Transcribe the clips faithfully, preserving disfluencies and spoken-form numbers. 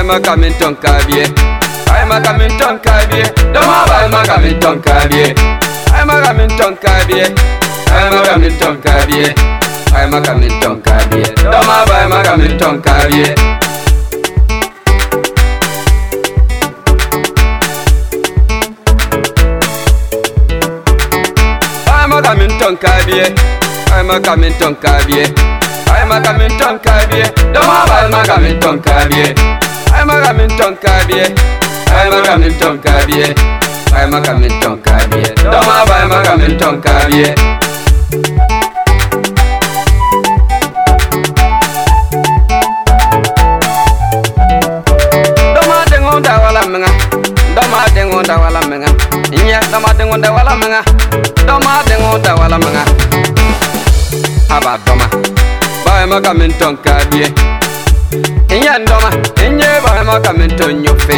ma kaminton kabie. Ay ma kaminton kabie. Doma ba ma kaminton kabie. Ay ma kaminton kabie. Ay ma kaminton kabie. Ay ma kaminton kabie. Doma ba ma kaminton kabie. Ay ma kaminton kabie. Ay ma kaminton kabie. Ay ma kaminton kabie. Doma ba ma kaminton kabie. Ay ma kaminton kabie. Ay ma kaminton kabie. Ay ma kaminton kabie. Doma ba ma kaminton kabie. Doma dengo da wala menga. Doma dengo da wala menga. Inya doma dengo da wala menga. Doma dengo da wala menga. Aba doma. Ba ma kaminton kabie. Inya doma. Inya ba ma kaminton nyofe.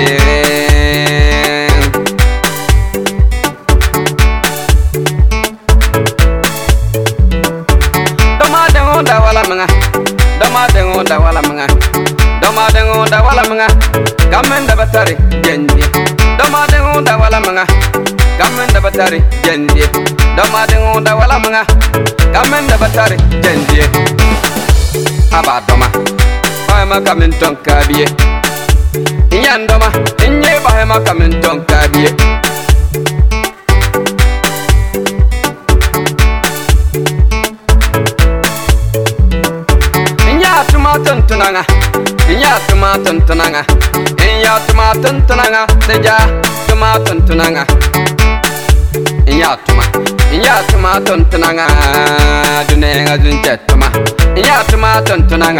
Da wala menga, dama dengo da wala menga, dama dengo da wala menga, gamen da batari genji, dama dengo da wala menga, gamen da batari genji, dama dengo da wala menga, gamen da batari genji, aba doma, ba ma kaminton kabie, inyan doma, inye ba ma kaminton kabie. Tuntunanga, inya tuma tuntunanga, inya tuma tuntunanga, deja tuma tuntunanga, inya tuma, inya tuma tuntunanga, dunenga dunche tuma, inya tuma tuntunanga.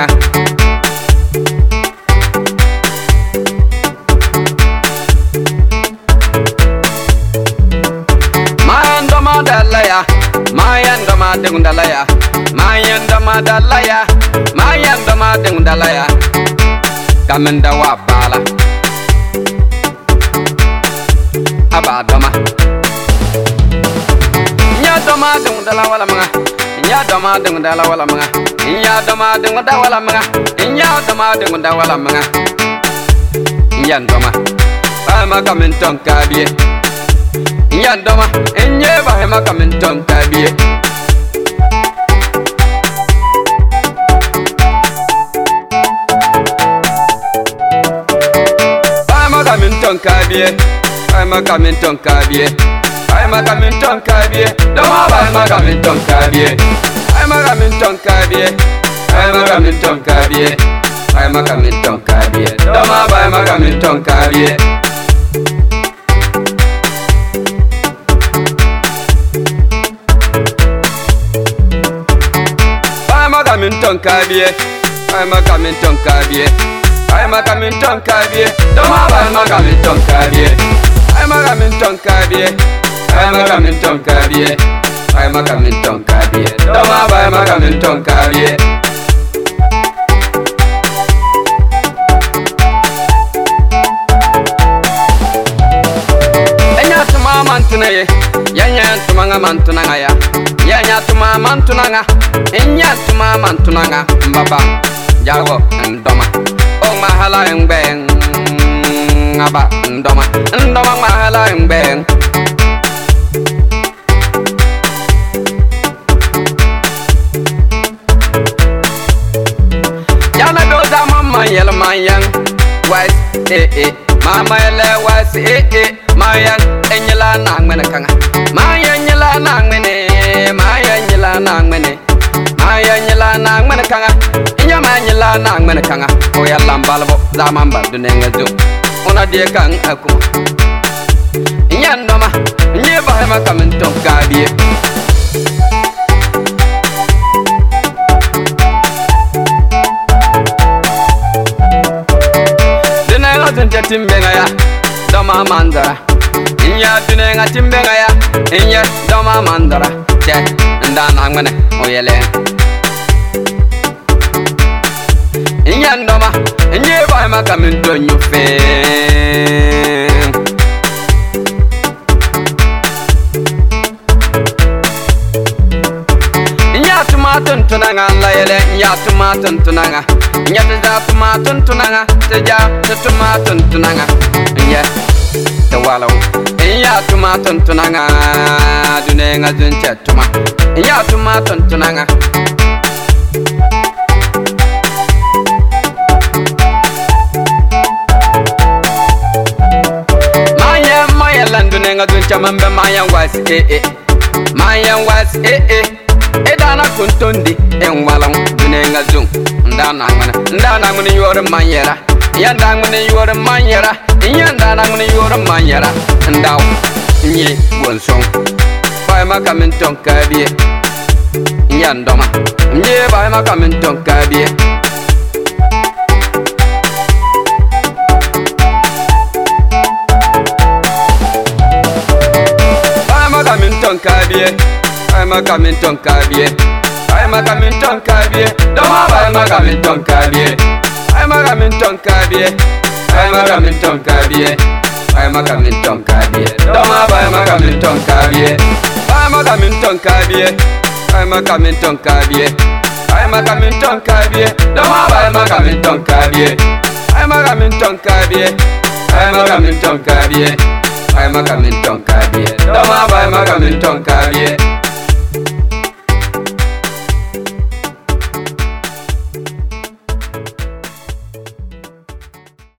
Mayando madalaya, mayando madungdalaya, mayando madalaya. Mayan dama ding dalaya kamenda wa bala aba dama nya dama ding dala wala mga nya dama ding dala wala mga nya dama ding dala wala mga nya dama ding dala wala mga nya dama ba ma kaminton kabie nya dama enye ba ma kaminton kabie. Kaminton kabie, ay ma kaminton kabie, ay ma kaminton kabie, doma ba ma kaminton kabie, ay ma kaminton kabie, ay ma kaminton kabie, ay ma kaminton kabie, doma ba ma kaminton kabie. Ay ma kaminton kabie, ay ma kaminton kabie. I'm a kaminton kabie, doma ba ma kaminton kabie. I'm a kaminton kabie, I'm a kaminton kabie, I'm a kaminton kabie, doma ba ma kaminton kabie. Enya tuma mantuna ye, yanya tuma nga mantuna nga ya, yanya tuma mantuna nga, enya tuma mantuna nga, mbaba, jago ndoma. Mahala yang beng aba ndoma ndoma mahala yang beng yana doza mama yel mayang wise eh eh mama yel wise eh eh mayang enyela nang mena kanga mayang nyela nang mene mayang nyela nang mene mayang nyela nang mena kanga inya manyela nang mena kanga o yalla mbalbo zaman ba dunenga zo ona de kan akuma inya ndoma nye ba ma kaminton kabie. Dunenga tunte timbenga ya doma mandara inya dunenga timbenga ya inya doma mandara che ndana ngene o yele inya ndoma nye ba ma kaminton nyufe inya tuma tuntuna ngala ele nya tumatun tunanga nya da tumatun tunanga te ja te tumatun tunanga nya te walaw nya tumatun tunanga dunenga dun chatuma nya tumatun tunanga maya maya landunenga dun chamamba maya was eh eh maya was eh eh edana kuntondi en walang dunenga zung ndana ngana ndana ngani yor manyera yanda ngani yor manyera yanda ngani yor manyera ndaw nyi wonsong bai makamin ton kabie yandoma nyi bai makamin ton kabie bai makamin ton kabie I'm a coming ton kabie. I'm a coming ton kabie. Don't have I'm a coming ton kabie. I'm a coming ton kabie. I'm a coming ton kabie. I'm a coming ton kabie. Don't have I'm a coming ton kabie. I'm a coming ton kabie. I'm a coming ton kabie. I'm a coming ton kabie. Don't have I'm a coming ton kabie. I'm a coming ton kabie. I'm a coming ton kabie. I'm a coming ton kabie. Don't have I'm a coming ton kabie.